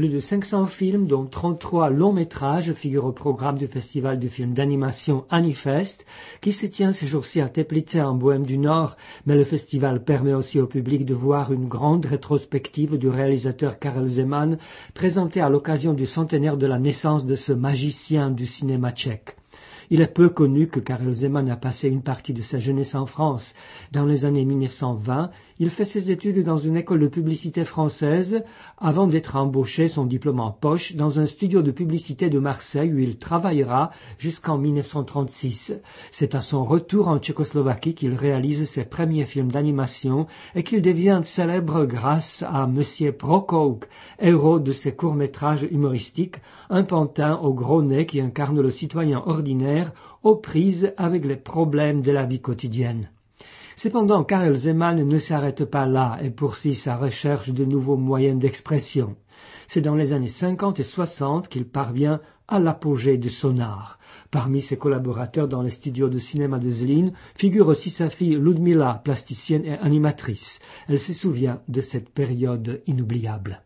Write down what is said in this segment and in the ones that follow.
Plus de 500 films, dont 33 longs métrages, figurent au programme du festival du film d'animation Anifest, qui se tient ces jours-ci à Teplice en Bohême du Nord, mais le festival permet aussi au public de voir une grande rétrospective du réalisateur Karel Zeman, présentée à l'occasion du centenaire de la naissance de ce magicien du cinéma tchèque. Il est peu connu que Karel Zeman a passé une partie de sa jeunesse en France. Dans les années 1920, il fait ses études dans une école de publicité française avant d'être embauché, son diplôme en poche, dans un studio de publicité de Marseille où il travaillera jusqu'en 1936. C'est à son retour en Tchécoslovaquie qu'il réalise ses premiers films d'animation et qu'il devient célèbre grâce à Monsieur Prokouk, héros de ses courts-métrages humoristiques, un pantin au gros nez qui incarne le citoyen ordinaire aux prises avec les problèmes de la vie quotidienne. Cependant, Karel Zeman ne s'arrête pas là et poursuit sa recherche de nouveaux moyens d'expression. C'est dans les années 50 et 60 qu'il parvient à l'apogée du sonar. Parmi ses collaborateurs dans les studios de cinéma de Zlín figure aussi sa fille Ludmila, plasticienne et animatrice. Elle se souvient de cette période inoubliable.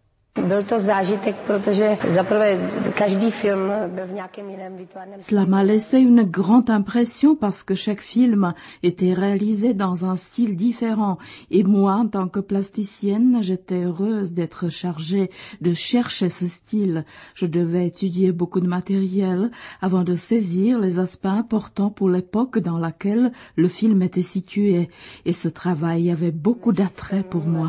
Cela m'a laissé une grande impression parce que chaque film était réalisé dans un style différent et moi, en tant que plasticienne, j'étais heureuse d'être chargée de chercher ce style. Je devais étudier beaucoup de matériel avant de saisir les aspects importants pour l'époque dans laquelle le film était situé et ce travail avait beaucoup d'attrait pour moi.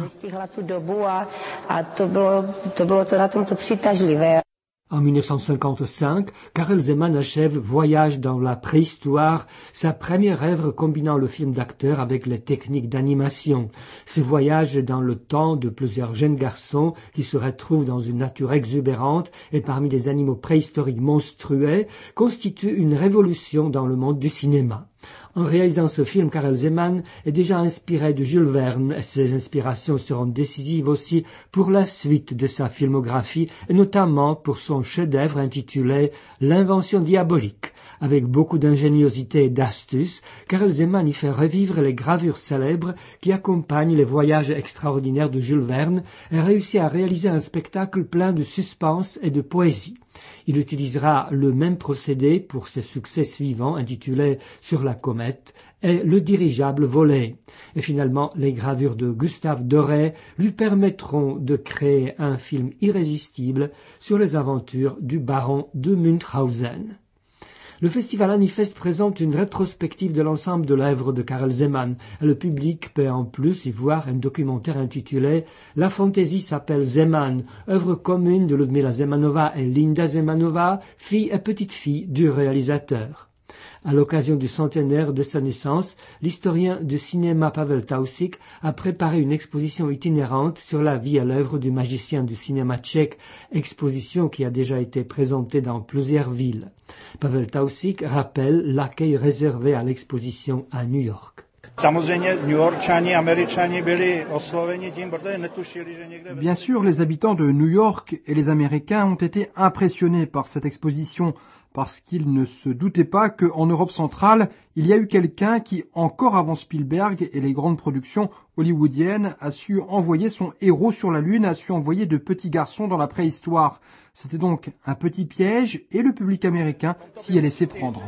En 1955, Karel Zeman achève Voyage dans la préhistoire, sa première œuvre combinant le film d'acteur avec les techniques d'animation. Ce voyage dans le temps de plusieurs jeunes garçons qui se retrouvent dans une nature exubérante et parmi des animaux préhistoriques monstrueux constitue une révolution dans le monde du cinéma. En réalisant ce film, Karel Zeman est déjà inspiré de Jules Verne et ses inspirations seront décisives aussi pour la suite de sa filmographie et notamment pour son chef-d'œuvre intitulé L'invention diabolique. Avec beaucoup d'ingéniosité et d'astuce, Karel Zeman y fait revivre les gravures célèbres qui accompagnent les voyages extraordinaires de Jules Verne et réussit à réaliser un spectacle plein de suspense et de poésie. Il utilisera le même procédé pour ses succès suivants intitulés Sur la comète et Le dirigeable volé. Et finalement, les gravures de Gustave Doré lui permettront de créer un film irrésistible sur les aventures du baron de Münchhausen. Le festival Anifest présente une rétrospective de l'ensemble de l'œuvre de Karel Zeman. Le public peut en plus y voir un documentaire intitulé « La fantaisie s'appelle Zeman », œuvre commune de Ludmila Zemanova et Linda Zemanova, fille et petite-fille du réalisateur. À l'occasion du centenaire de sa naissance, l'historien du cinéma Pavel Tausig a préparé une exposition itinérante sur la vie et l'œuvre du magicien du cinéma tchèque, exposition qui a déjà été présentée dans plusieurs villes. Pavel Tausig rappelle l'accueil réservé à l'exposition à New York. Bien sûr, les habitants de New York et les Américains ont été impressionnés par cette exposition parce qu'ils ne se doutaient pas qu'en Europe centrale, il y a eu quelqu'un qui, encore avant Spielberg et les grandes productions hollywoodiennes, a su envoyer son héros sur la Lune, a su envoyer de petits garçons dans la préhistoire. C'était donc un petit piège et le public américain s'y est laissé prendre.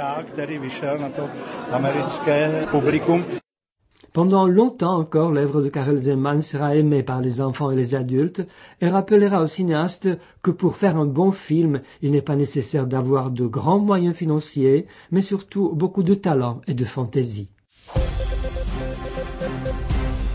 Pendant longtemps encore, l'œuvre de Karel Zeman sera aimée par les enfants et les adultes et rappellera au cinéaste que pour faire un bon film, il n'est pas nécessaire d'avoir de grands moyens financiers, mais surtout beaucoup de talent et de fantaisie.